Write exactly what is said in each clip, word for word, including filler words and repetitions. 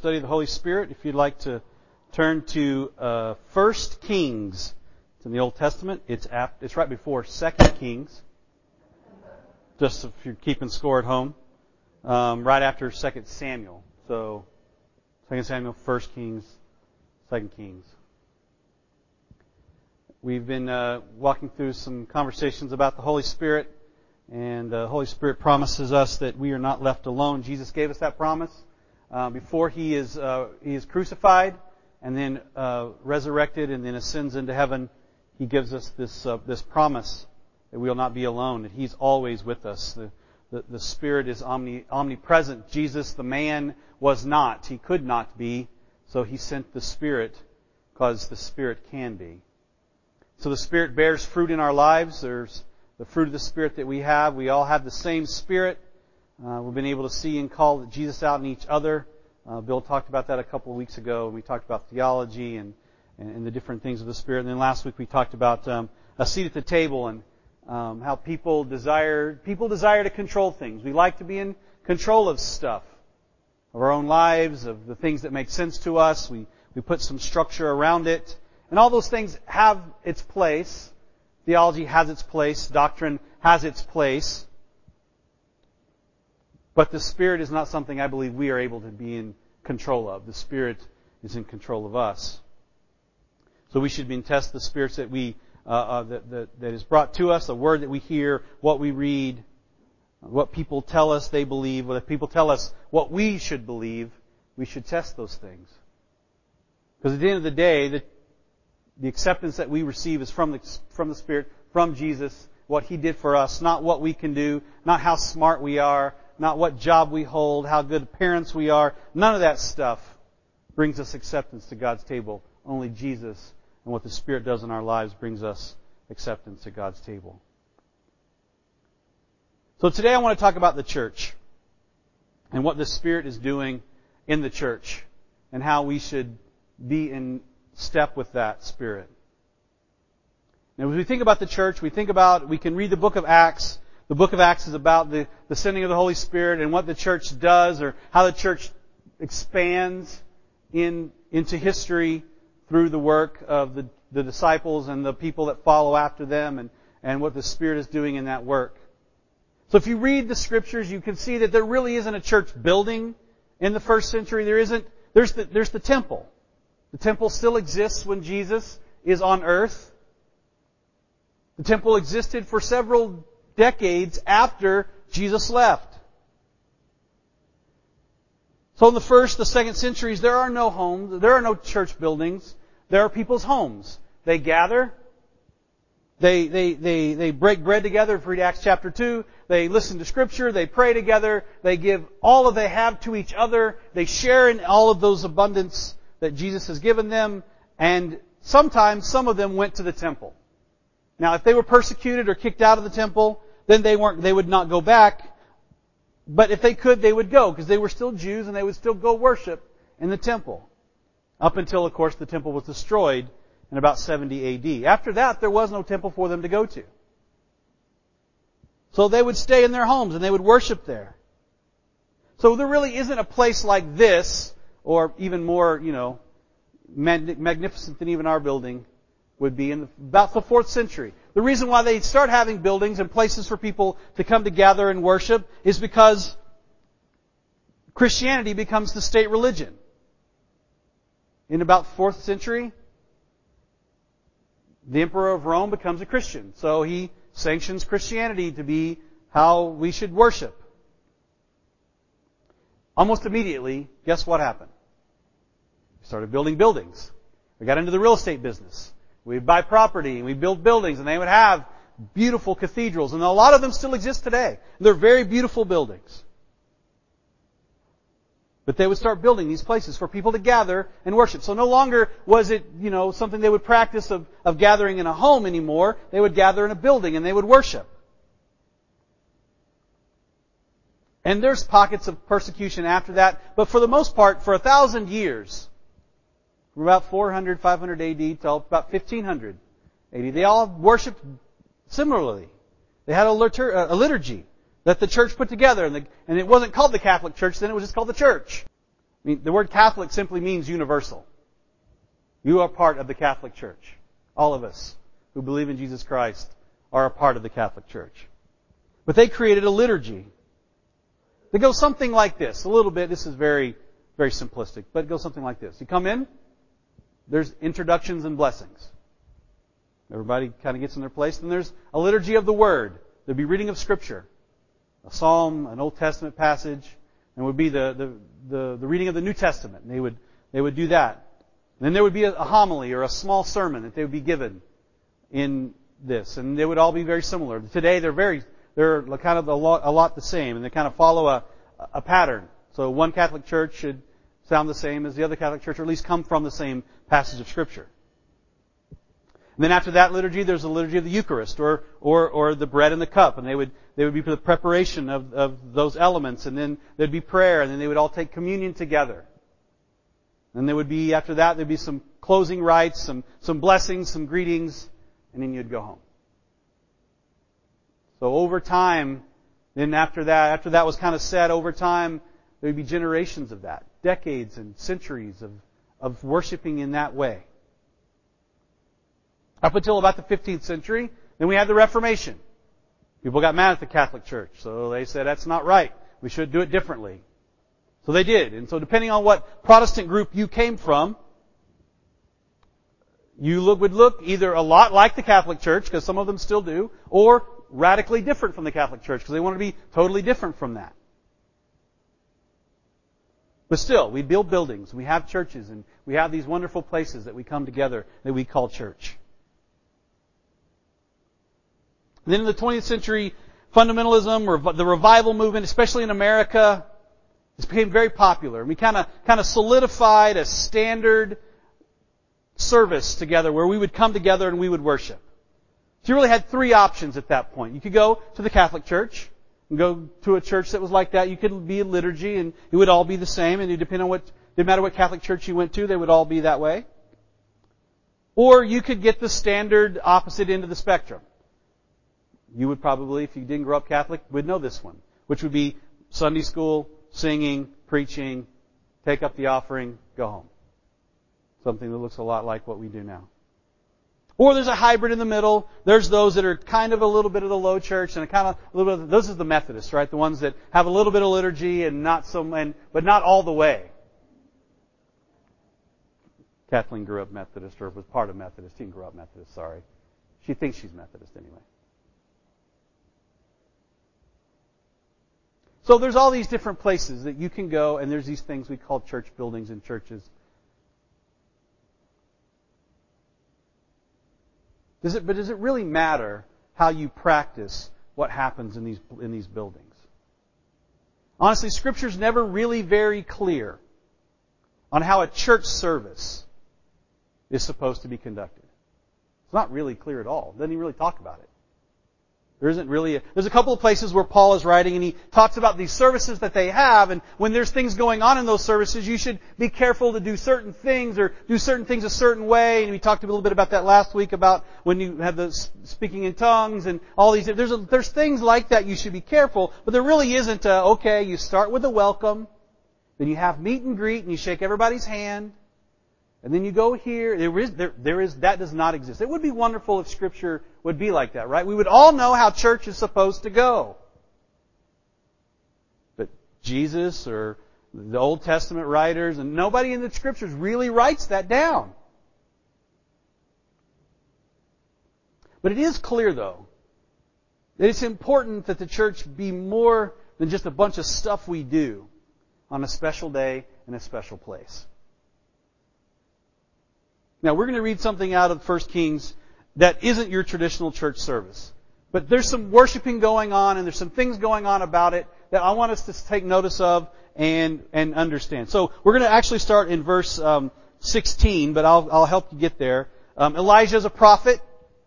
study of the Holy Spirit. If you'd like to turn to uh, First Kings. It's in the Old Testament. It's apt, it's right before Second Kings. Just if you're keeping score at home. Um, right after Second Samuel. So, Second Samuel, First Kings, Second Kings. We've been uh, walking through some conversations about the Holy Spirit. And the Holy Spirit promises us that we are not left alone. Jesus gave us that promise uh, before He is uh, He is crucified and then uh, resurrected and then ascends into heaven. He gives us this uh, this promise that we will not be alone. That He's always with us. The the, the Spirit is omni, omnipresent. Jesus, the man, was not. He could not be. So He sent the Spirit because the Spirit can be. So the Spirit bears fruit in our lives. There's the fruit of the Spirit that we have. We all have the same Spirit. Uh, we've been able to see and call Jesus out in each other. Uh, Bill talked about that a couple of weeks ago. We talked about theology and, and, and the different things of the Spirit. And then last week we talked about um, a seat at the table and um, how people desire people desire to control things. We like to be in control of stuff, of our own lives, of the things that make sense to us. We we put some structure around it, and all those things have its place. Theology has its place. Doctrine has its place. But the Spirit is not something I believe we are able to be in control of. The Spirit is in control of us. So we should be in test the spirits that we uh, uh, that, that that is brought to us, the word that we hear, what we read, what people tell us they believe, what people tell us what we should believe. We should test those things. Because at the end of the day, the The acceptance that we receive is from the, from the Spirit, from Jesus, what He did for us, not what we can do, not how smart we are, not what job we hold, how good parents we are. None of that stuff brings us acceptance to God's table. Only Jesus and what the Spirit does in our lives brings us acceptance to God's table. So today I want to talk about the church and what the Spirit is doing in the church and how we should be in step with that Spirit. Now, as we think about the church, we think about, we can read the book of Acts. The book of Acts is about the, the sending of the Holy Spirit and what the church does or how the church expands in into history through the work of the, the disciples and the people that follow after them and, and what the Spirit is doing in that work. So if you read the Scriptures, you can see that there really isn't a church building in the first century. There isn't. There's the, there's the temple. The temple still exists when Jesus is on earth. The temple existed for several decades after Jesus left. So in the first, the second centuries, there are no homes, there are no church buildings. There are people's homes. They gather. They, they, they, they break bread together. If you read Acts chapter two, they listen to Scripture, they pray together, they give all that they have to each other, they share in all of those abundance that Jesus has given them, and sometimes some of them went to the temple. Now, if they were persecuted or kicked out of the temple, then they weren't, they would not go back. But if they could, they would go, because they were still Jews and they would still go worship in the temple. Up until, of course, the temple was destroyed in about seventy A D. After that, there was no temple for them to go to. So they would stay in their homes and they would worship there. So there really isn't a place like this, or even more, you know, magnificent than even our building would be in the, about the fourth century. The reason why they start having buildings and places for people to come together and worship is because Christianity becomes the state religion. In about fourth century, the Emperor of Rome becomes a Christian. So he sanctions Christianity to be how we should worship. Almost immediately, guess what happened? We started building buildings. We got into the real estate business. We'd buy property and we'd build buildings, and they would have beautiful cathedrals. And a lot of them still exist today. They're very beautiful buildings. But they would start building these places for people to gather and worship. So no longer was it, you know, something they would practice of, of gathering in a home anymore. They would gather in a building and they would worship. And there's pockets of persecution after that. But for the most part, for a thousand years, from about four hundred, five hundred A D till about fifteen hundred A D, they all worshipped similarly. They had a, litur- a liturgy that the church put together, and, the, and it wasn't called the Catholic Church then, it was just called the church. I mean, the word Catholic simply means universal. You are part of the Catholic Church. All of us who believe in Jesus Christ are a part of the Catholic Church. But they created a liturgy. They go something like this. A little bit, this is very, very simplistic, but it goes something like this. You come in, there's introductions and blessings. Everybody kind of gets in their place. Then there's a liturgy of the Word. There'd be reading of Scripture. A psalm, an Old Testament passage, and would be the, the, the, the reading of the New Testament. And they would, they would do that. And then there would be a, a homily or a small sermon that they would be given in this. And they would all be very similar. Today they're very, they're kind of a lot, a lot the same, and they kind of follow a, a pattern. So one Catholic church should sound the same as the other Catholic church, or at least come from the same passage of Scripture. And then after that liturgy, there's the liturgy of the Eucharist, or or or the bread and the cup, and they would they would be for the preparation of of those elements, and then there'd be prayer, and then they would all take communion together. And there would be after that there'd be some closing rites, some some blessings, some greetings, and then you'd go home. So over time, then after that, after that was kind of said, over time there'd be generations of that, decades and centuries of of worshiping in that way. Up until about the fifteenth century, then we had the Reformation. People got mad at the Catholic Church, so they said that's not right. We should do it differently. So they did. And so depending on what Protestant group you came from, you look, would look either a lot like the Catholic Church, because some of them still do, or radically different from the Catholic Church, because they want to be totally different from that. But still, we build buildings, we have churches, and we have these wonderful places that we come together that we call church. And then in the twentieth century, fundamentalism, or the revival movement, especially in America, this became very popular. And we kind of kind of solidified a standard service together where we would come together and we would worship. So you really had three options at that point. You could go to the Catholic Church and go to a church that was like that. You could be a liturgy and it would all be the same. And it depended on what, didn't matter what Catholic church you went to, they would all be that way. Or you could get the standard opposite end of the spectrum. You would probably, if you didn't grow up Catholic, would know this one, which would be Sunday school, singing, preaching, take up the offering, go home. Something that looks a lot like what we do now. Or there's a hybrid in the middle. There's those that are kind of a little bit of the low church and a kind of a little bit of, those are the Methodists, right? The ones that have a little bit of liturgy and not so, and, but not all the way. Kathleen grew up Methodist, or was part of Methodist. She didn't grow up Methodist, sorry. She thinks she's Methodist anyway. So there's all these different places that you can go, and there's these things we call church buildings and churches. Does it, but does it really matter how you practice what happens in these in these buildings? Honestly, Scripture's never really very clear on how a church service is supposed to be conducted. It's not really clear at all. It doesn't even really talk about it. There isn't really a, there's a couple of places where Paul is writing and he talks about these services that they have, and when there's things going on in those services, you should be careful to do certain things or do certain things a certain way. And we talked a little bit about that last week about when you have the speaking in tongues and all these. There's a, there's things like that you should be careful, but there really isn't a, okay, you start with a welcome, then you have meet and greet and you shake everybody's hand. And then you go here. There is, there, there is, that does not exist. It would be wonderful if Scripture would be like that, right? We would all know how church is supposed to go. But Jesus or the Old Testament writers and nobody in the Scriptures really writes that down. But it is clear, though, that it's important that the church be more than just a bunch of stuff we do on a special day in a special place. Now, we're going to read something out of First Kings that isn't your traditional church service. But there's some worshiping going on, and there's some things going on about it that I want us to take notice of and and understand. So we're going to actually start in verse um, sixteen, but I'll I'll help you get there. Um, Elijah is a prophet.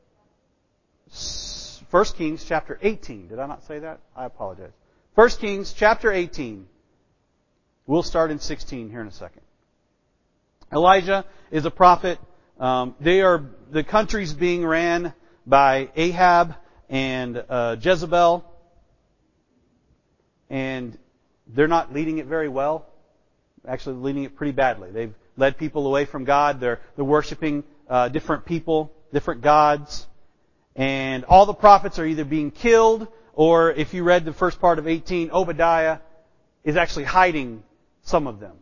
First Kings chapter eighteen. Did I not say that? I apologize. First Kings chapter eighteen. We'll start in sixteen here in a second. Elijah is a prophet. Um, they are the country's being ran by Ahab and uh, Jezebel, and they're not leading it very well. actually leading it pretty badly. They've led people away from God. They're, they're worshiping uh, different people, different gods. And all the prophets are either being killed, or if you read the first part of eighteen, Obadiah is actually hiding some of them.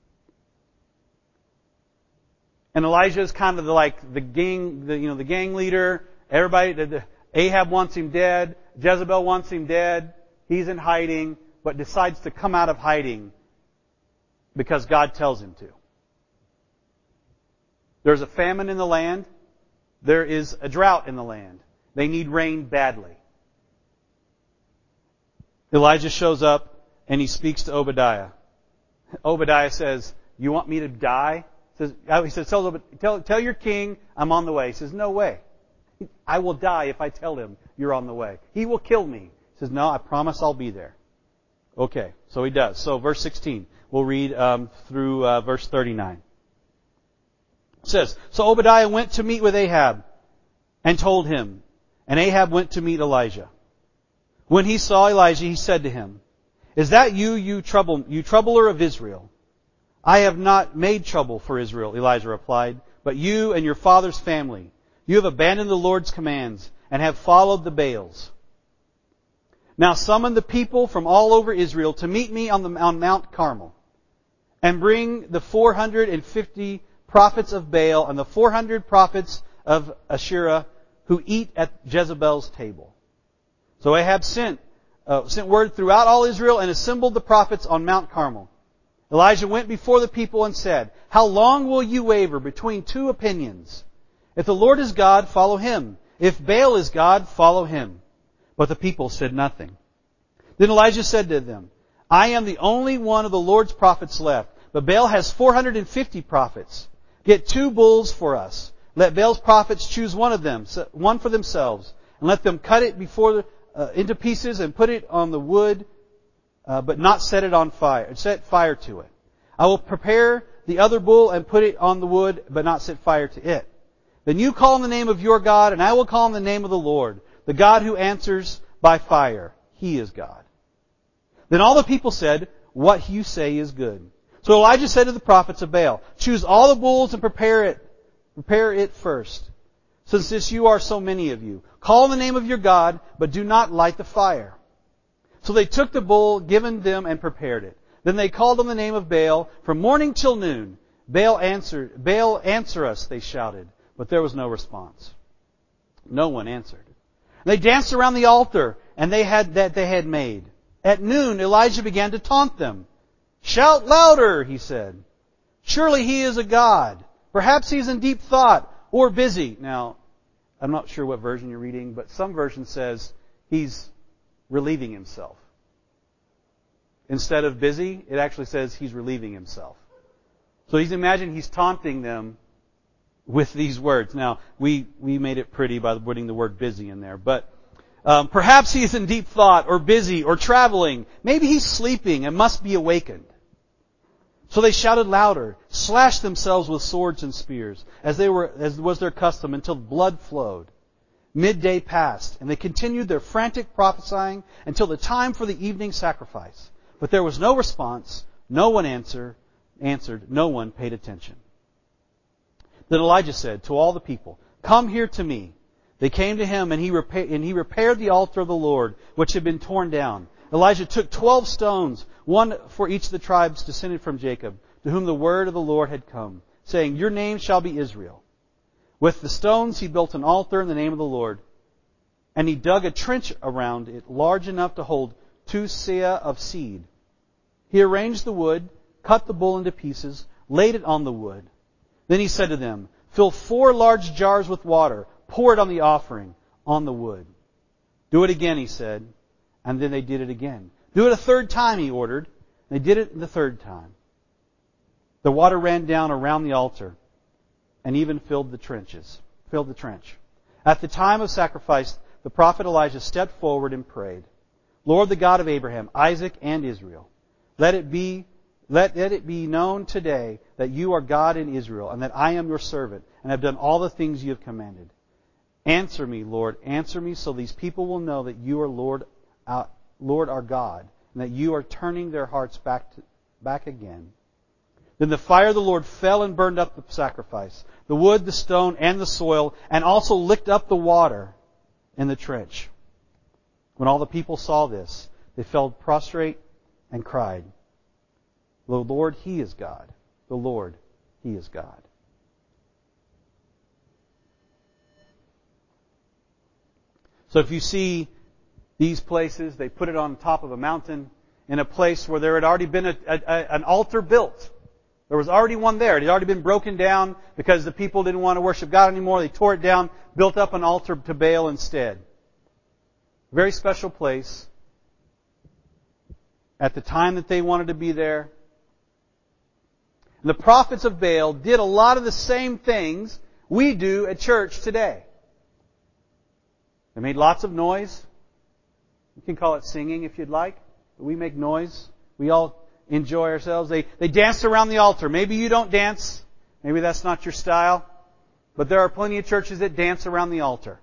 And Elijah is kind of the, like the gang, the, you know, the gang leader. Everybody, the, the, Ahab wants him dead. Jezebel wants him dead. He's in hiding, but decides to come out of hiding because God tells him to. There's a famine in the land. There is a drought in the land. They need rain badly. Elijah shows up and he speaks to Obadiah. Obadiah says, "You want me to die?" He says, he says, tell, tell, tell your king I'm on the way. He says, "No way. I will die if I tell him you're on the way. He will kill me." He says, "No, I promise I'll be there." Okay, so he does. So verse sixteen. We'll read um, through uh, verse thirty-nine. It says, "So Obadiah went to meet with Ahab and told him, and Ahab went to meet Elijah. When he saw Elijah, he said to him, 'Is that you, you trouble, you troubler of Israel?' 'I have not made trouble for Israel,' Elijah replied, 'but you and your father's family. You have abandoned the Lord's commands and have followed the Baals. Now summon the people from all over Israel to meet me on, the, on Mount Carmel, and bring the four hundred fifty prophets of Baal and the four hundred prophets of Asherah who eat at Jezebel's table.' So Ahab sent, uh, sent word throughout all Israel and assembled the prophets on Mount Carmel. Elijah went before the people and said, 'How long will you waver between two opinions? If the Lord is God, follow Him. If Baal is God, follow him.' But the people said nothing. Then Elijah said to them, 'I am the only one of the Lord's prophets left, but Baal has four hundred fifty prophets. Get two bulls for us. Let Baal's prophets choose one of them, one for themselves, and let them cut it before the, uh, into pieces and put it on the wood, uh, but not set it on fire, set fire to it. I will prepare the other bull and put it on the wood, but not set fire to it. Then you call on the name of your God, and I will call on the name of the Lord, the God who answers by fire. He is God.' Then all the people said, 'What you say is good.' So Elijah said to the prophets of Baal, 'Choose all the bulls and prepare it, prepare it first, since this you are so many of you. Call on the name of your God, but do not light the fire.' So they took the bull given them and prepared it. Then they called on the name of Baal from morning till noon. Baal answered, Baal, answer us, they shouted. But there was no response. No one answered. They danced around the altar and they had that they had made. At noon, Elijah began to taunt them. 'Shout louder,' he said. 'Surely he is a god. Perhaps he's in deep thought or busy.'" Now, I'm not sure what version you're reading, but some version says he's relieving himself. Instead of busy, it actually says he's relieving himself. So he's imagine he's taunting them with these words. Now, we, we made it pretty by putting the word busy in there, but um, perhaps he's in deep thought or busy or traveling. Maybe he's sleeping and must be awakened. So they shouted louder, slashed themselves with swords and spears, as they were, as was their custom, until blood flowed. Midday passed, and they continued their frantic prophesying until the time for the evening sacrifice. But there was no response. No one answer, answered. No one paid attention. Then Elijah said to all the people, "Come here to me." They came to him, and he, repa- and he repaired the altar of the Lord, which had been torn down. Elijah took twelve stones, one for each of the tribes descended from Jacob, to whom the word of the Lord had come, saying, "Your name shall be Israel." With the stones he built an altar in the name of the Lord, and he dug a trench around it large enough to hold two seah of seed. He arranged the wood, cut the bull into pieces, laid it on the wood. Then he said to them, "Fill four large jars with water, pour it on the offering, on the wood." "Do it again," he said. And then they did it again. "Do it a third time," he ordered. They did it the third time. The water ran down around the altar and even filled the trenches, filled the trench. At the time of sacrifice, the prophet Elijah stepped forward and prayed, "Lord, the God of Abraham, Isaac, and Israel, let it be Let, let it be known today that you are God in Israel, and that I am your servant, and have done all the things you have commanded. Answer me, Lord, answer me, so these people will know that you are Lord, uh, Lord our God, and that you are turning their hearts back to, back again Then the fire of the Lord fell and burned up the sacrifice, the wood, the stone, and the soil, and also licked up the water in the trench. When all the people saw this, they fell prostrate and cried, "The Lord, He is God. The Lord, He is God." So if you see these places, they put it on top of a mountain in a place where there had already been a, a, a, an altar built. There was already one there. It had already been broken down because the people didn't want to worship God anymore. They tore it down, built up an altar to Baal instead. Very special place. At the time that they wanted to be there. And the prophets of Baal did a lot of the same things we do at church today. They made lots of noise. You can call it singing if you'd like. But we make noise. We all enjoy ourselves. They, they danced around the altar. Maybe you don't dance. Maybe that's not your style. But there are plenty of churches that dance around the altar.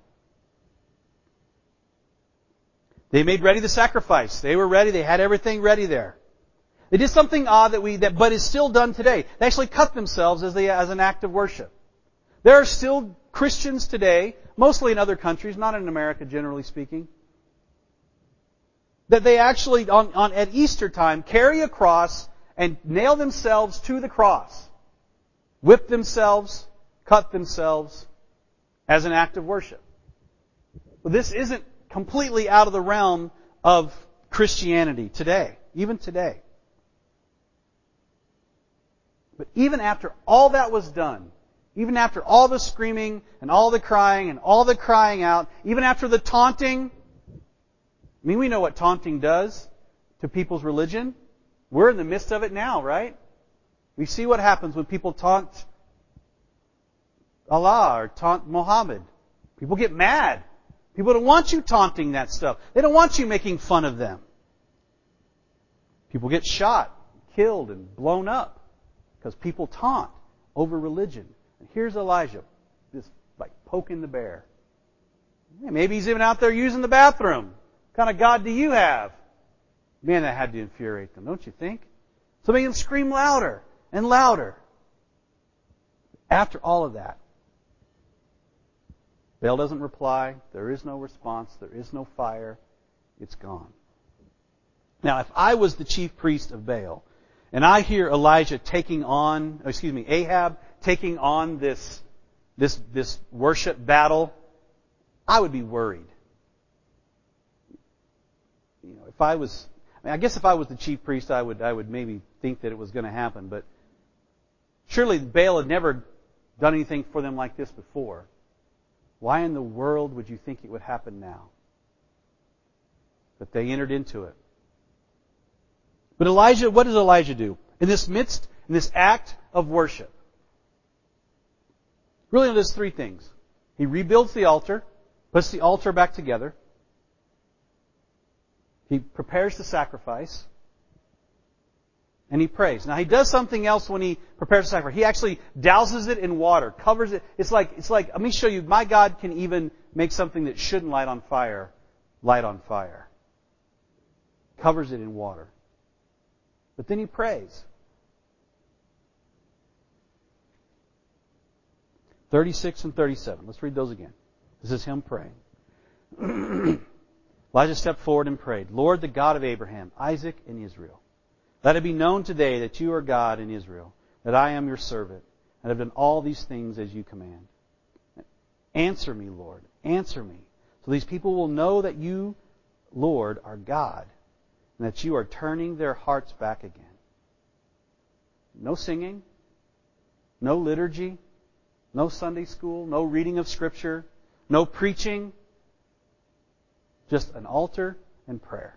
They made ready the sacrifice. They were ready. They had everything ready there. They did something odd that we, that, but is still done today. They actually cut themselves as they, as an act of worship. There are still Christians today, mostly in other countries, not in America generally speaking, that they actually, on, on at Easter time, carry a cross and nail themselves to the cross. Whip themselves, cut themselves as an act of worship. Well, this isn't completely out of the realm of Christianity today, even today. But even after all that was done, even after all the screaming and all the crying and all the crying out, even after the taunting, I mean, we know what taunting does to people's religion. We're in the midst of it now, right? We see what happens when people taunt Allah or taunt Muhammad. People get mad. People don't want you taunting that stuff. They don't want you making fun of them. People get shot, killed, and blown up because people taunt over religion. And here's Elijah, just like poking the bear. Maybe he's even out there using the bathroom. What kind of God do you have? Man, that had to infuriate them, don't you think? So make them scream louder and louder. After all of that, Baal doesn't reply. There is no response. There is no fire. It's gone. Now, if I was the chief priest of Baal, and I hear Elijah taking on, excuse me, Ahab taking on this, this, this worship battle, I would be worried. You know, if I was, I mean, I guess if I was the chief priest, I would, I would maybe think that it was going to happen, but surely Baal had never done anything for them like this before. Why in the world would you think it would happen now? But they entered into it. But Elijah, what does Elijah do? In this midst, in this act of worship, really he does three things. He rebuilds the altar, puts the altar back together. He prepares the sacrifice. And he prays. Now he does something else when he prepares the sacrifice. He actually douses it in water, covers it. It's like, it's like, let me show you, my God can even make something that shouldn't light on fire, light on fire. Covers it in water. But then he prays. thirty-six and thirty-seven. Let's read those again. This is him praying. Elijah stepped forward and prayed, "Lord, the God of Abraham, Isaac, and Israel, let it be known today that you are God in Israel, that I am your servant, and have done all these things as you command. Answer me, Lord, answer me, so these people will know that you, Lord, are God, and that you are turning their hearts back again." No singing, no liturgy, no Sunday school, no reading of Scripture, no preaching, just an altar and prayer.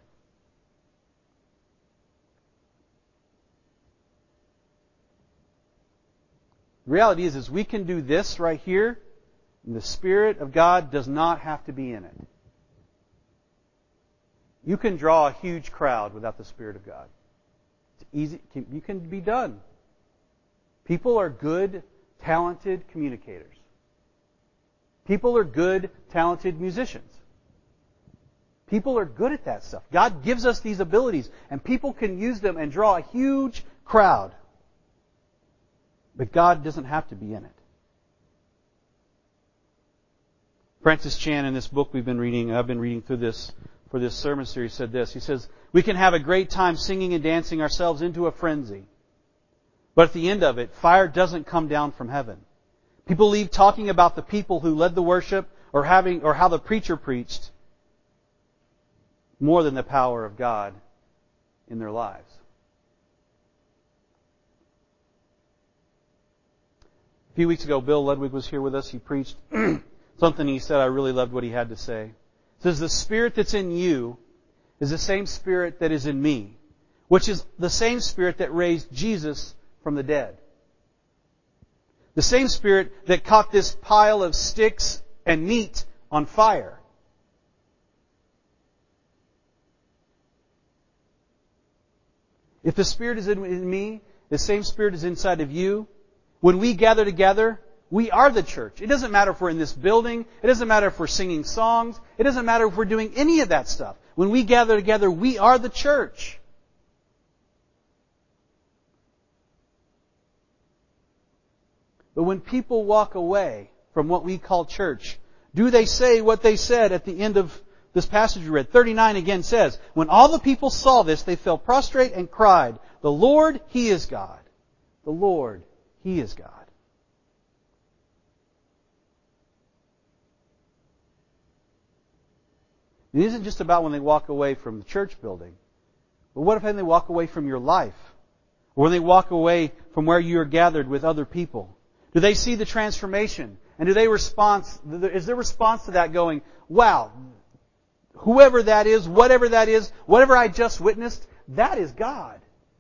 The reality is, is we can do this right here, and the Spirit of God does not have to be in it. You can draw a huge crowd without the Spirit of God. It's easy. You can be done. People are good, talented communicators. People are good, talented musicians. People are good at that stuff. God gives us these abilities, and people can use them and draw a huge crowd. But God doesn't have to be in it. Francis Chan, in this book we've been reading, I've been reading through this for this sermon series, said this. He says, we can have a great time singing and dancing ourselves into a frenzy. But at the end of it, fire doesn't come down from heaven. People leave talking about the people who led the worship or having or how the preacher preached more than the power of God in their lives. A few weeks ago, Bill Ludwig was here with us. He preached something he said. I really loved what he had to say. It says, the Spirit that's in you is the same Spirit that is in me, which is the same Spirit that raised Jesus from the dead. The same Spirit that caught this pile of sticks and meat on fire. If the Spirit is in me, the same Spirit is inside of you. When we gather together, we are the church. It doesn't matter if we're in this building. It doesn't matter if we're singing songs. It doesn't matter if we're doing any of that stuff. When we gather together, we are the church. But when people walk away from what we call church, do they say what they said at the end of this passage we read? thirty-nine again says, when all the people saw this, they fell prostrate and cried, the Lord, He is God. The Lord, He is God. It isn't just about when they walk away from the church building. But what if when they walk away from your life? Or when they walk away from where you are gathered with other people? Do they see the transformation? And do they respond, is their response to that going, wow, whoever that is, whatever that is, whatever I just witnessed, that is God.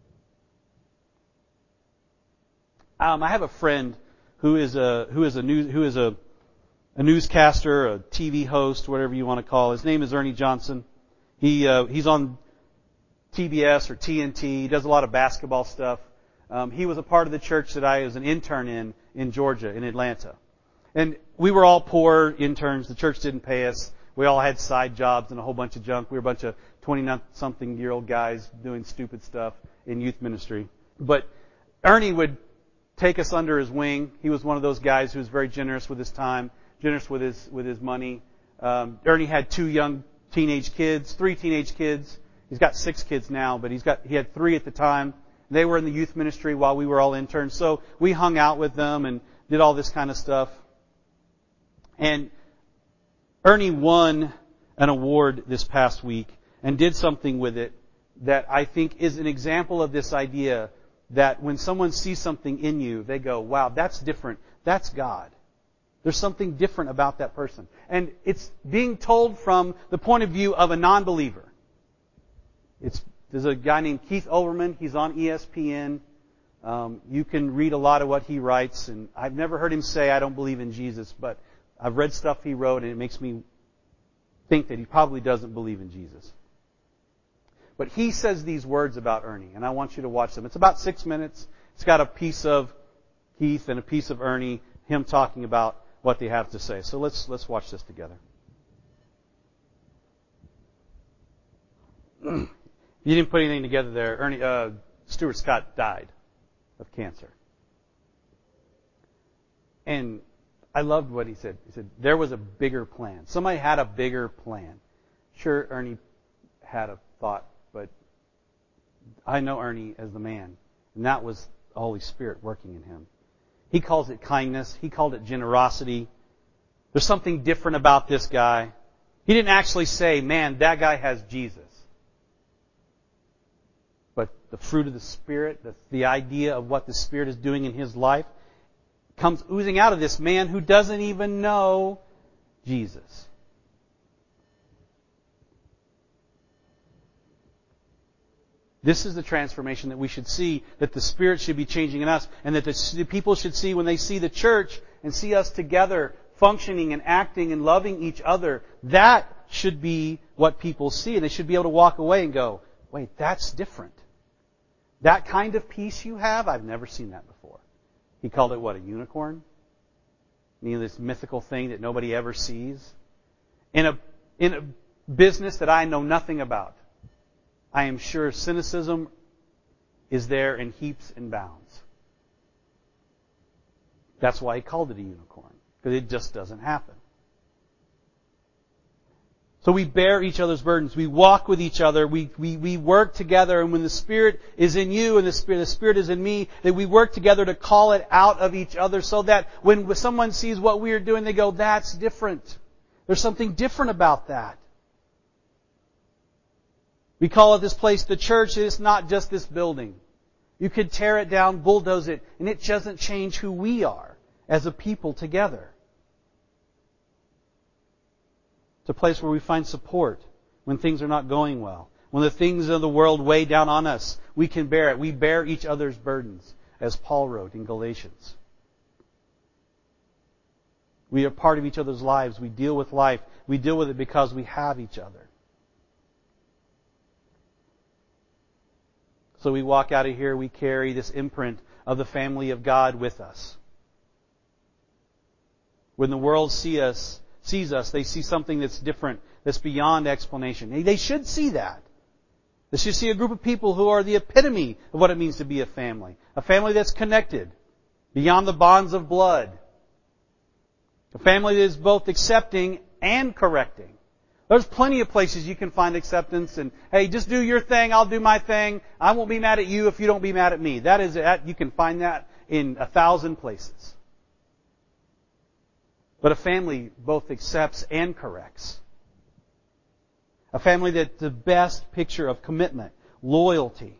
Um, I have a friend who is a who is a news who is a a newscaster, a T V host, whatever you want to call. His name is Ernie Johnson. He uh, he's on T B S or T N T. He does a lot of basketball stuff. Um, he was a part of the church that I was an intern in in Georgia, in Atlanta. And we were all poor interns. The church didn't pay us. We all had side jobs and a whole bunch of junk. We were a bunch of twenty-something-year-old guys doing stupid stuff in youth ministry. But Ernie would take us under his wing. He was one of those guys who was very generous with his time, generous with his with his money. Um, Ernie had two young teenage kids, three teenage kids. He's got six kids now, but he's got he had three at the time. They were in the youth ministry while we were all interns, so we hung out with them and did all this kind of stuff. And Ernie won an award this past week and did something with it that I think is an example of this idea that when someone sees something in you, they go, wow, that's different. That's God. There's something different about that person. And it's being told from the point of view of a non-believer. It's, there's a guy named Keith Olbermann. He's on E S P N. Um, you can read a lot of what he writes. And I've never heard him say, I don't believe in Jesus. But I've read stuff he wrote, and it makes me think that he probably doesn't believe in Jesus. But he says these words about Ernie, and I want you to watch them. It's about six minutes. It's got a piece of Keith and a piece of Ernie, him talking about what they have to say. So let's let's watch this together. You didn't put anything together there. Ernie uh, Stuart Scott died of cancer, and I loved what he said. He said there was a bigger plan. Somebody had a bigger plan. Sure, Ernie had a thought, but I know Ernie as the man, and that was the Holy Spirit working in him. He calls it kindness. He called it generosity. There's something different about this guy. He didn't actually say, man, that guy has Jesus. But the fruit of the Spirit, the, the idea of what the Spirit is doing in his life, comes oozing out of this man who doesn't even know Jesus. This is the transformation that we should see, that the Spirit should be changing in us, and that the people should see when they see the church and see us together functioning and acting and loving each other. That should be what people see, and they should be able to walk away and go, wait, that's different. That kind of peace you have, I've never seen that before. He called it what, a unicorn? You know, this mythical thing that nobody ever sees. In a, in a business that I know nothing about, I am sure cynicism is there in heaps and bounds. That's why He called it a unicorn, because it just doesn't happen. So we bear each other's burdens. We walk with each other. We, we, we work together. And when the Spirit is in you and the Spirit, the Spirit is in me, that we work together to call it out of each other so that when someone sees what we are doing, they go, that's different. There's something different about that. We call it this place the church. It's not just this building. You could tear it down, bulldoze it, and it doesn't change who we are as a people together. It's a place where we find support when things are not going well. When the things of the world weigh down on us, we can bear it. We bear each other's burdens, as Paul wrote in Galatians. We are part of each other's lives. We deal with life. We deal with it because we have each other. So we walk out of here, we carry this imprint of the family of God with us. When the world see us, sees us, they see something that's different, that's beyond explanation. They should see that. They should see a group of people who are the epitome of what it means to be a family. A family that's connected beyond the bonds of blood. A family that is both accepting and correcting. There's plenty of places you can find acceptance and, hey, just do your thing, I'll do my thing. I won't be mad at you if you don't be mad at me. That is, you can find that in a thousand places. But a family both accepts and corrects. A family that's the best picture of commitment, loyalty,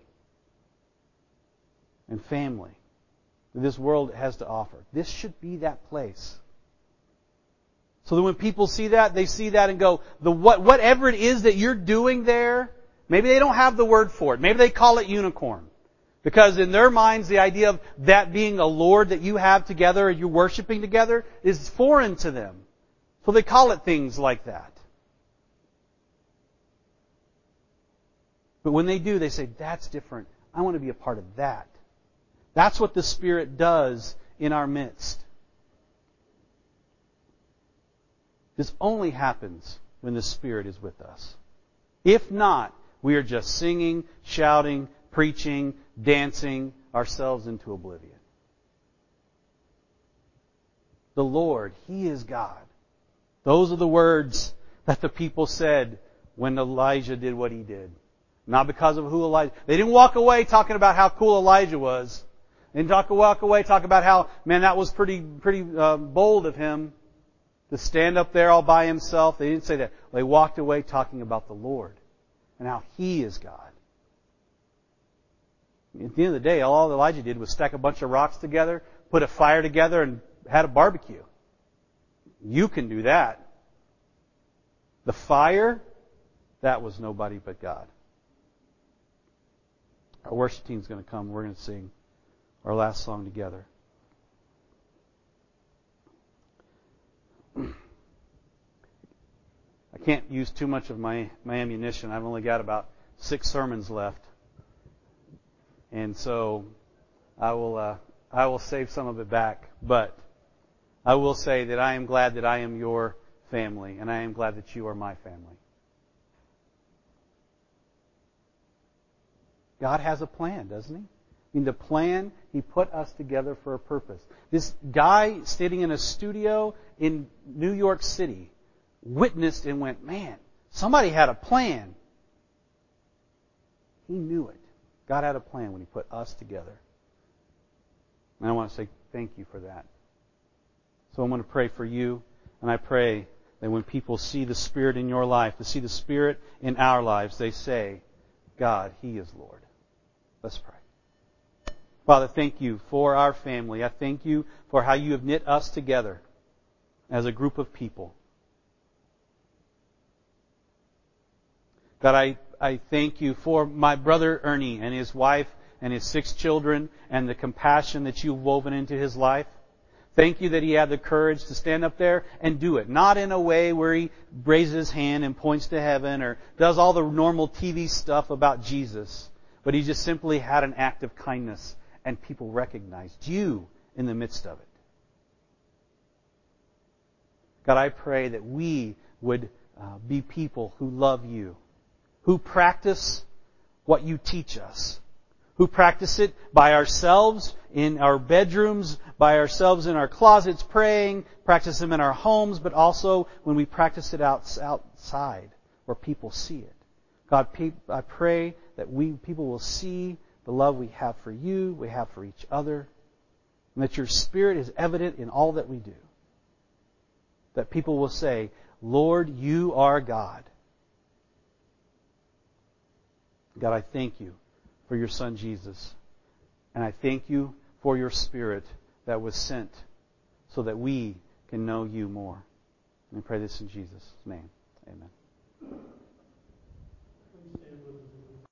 and family that this world has to offer. This should be that place. So that when people see that, they see that and go, the what, whatever it is that you're doing there, maybe they don't have the word for it. Maybe they call it unicorn. Because in their minds, the idea of that being a Lord that you have together and you're worshiping together is foreign to them. So they call it things like that. But when they do, they say, that's different. I want to be a part of that. That's what the Spirit does in our midst. This only happens when the Spirit is with us. If not, we are just singing, shouting, preaching, dancing ourselves into oblivion. The Lord, He is God. Those are the words that the people said when Elijah did what he did. Not because of who Elijah... They didn't walk away talking about how cool Elijah was. They didn't talk, walk away talking about how, man, that was pretty pretty uh, bold of him to stand up there all by himself. They didn't say that. They walked away talking about the Lord and how He is God. At the end of the day, all Elijah did was stack a bunch of rocks together, put a fire together, and had a barbecue. You can do that. The fire, that was nobody but God. Our worship team's going to come. We're going to sing our last song together. I can't use too much of my, my ammunition. I've only got about six sermons left. And so I will uh, I will save some of it back. But I will say that I am glad that I am your family, and I am glad that you are my family. God has a plan, doesn't He? I mean, the plan, He put us together for a purpose. This guy sitting in a studio in New York City witnessed and went, man, somebody had a plan. He knew it. God had a plan when He put us together. And I want to say thank you for that. So I'm going to pray for you, and I pray that when people see the Spirit in your life, to see the Spirit in our lives, they say, God, He is Lord. Let's pray. Father, thank you for our family. I thank you for how you have knit us together as a group of people. God, I I thank you for my brother Ernie and his wife and his six children and the compassion that you've woven into his life. Thank you that he had the courage to stand up there and do it. Not in a way where he raises his hand and points to heaven or does all the normal T V stuff about Jesus. But he just simply had an act of kindness and people recognized you in the midst of it. God, I pray that we would uh, be people who love you, who practice what you teach us, who practice it by ourselves in our bedrooms, by ourselves in our closets praying, practice them in our homes, but also when we practice it out, outside where people see it. God, I pray that we people will see the love we have for you, we have for each other, and that your Spirit is evident in all that we do. That people will say, Lord, you are God. God, I thank you for your Son Jesus. And I thank you for your Spirit that was sent so that we can know you more. And I pray this in Jesus' name. Amen.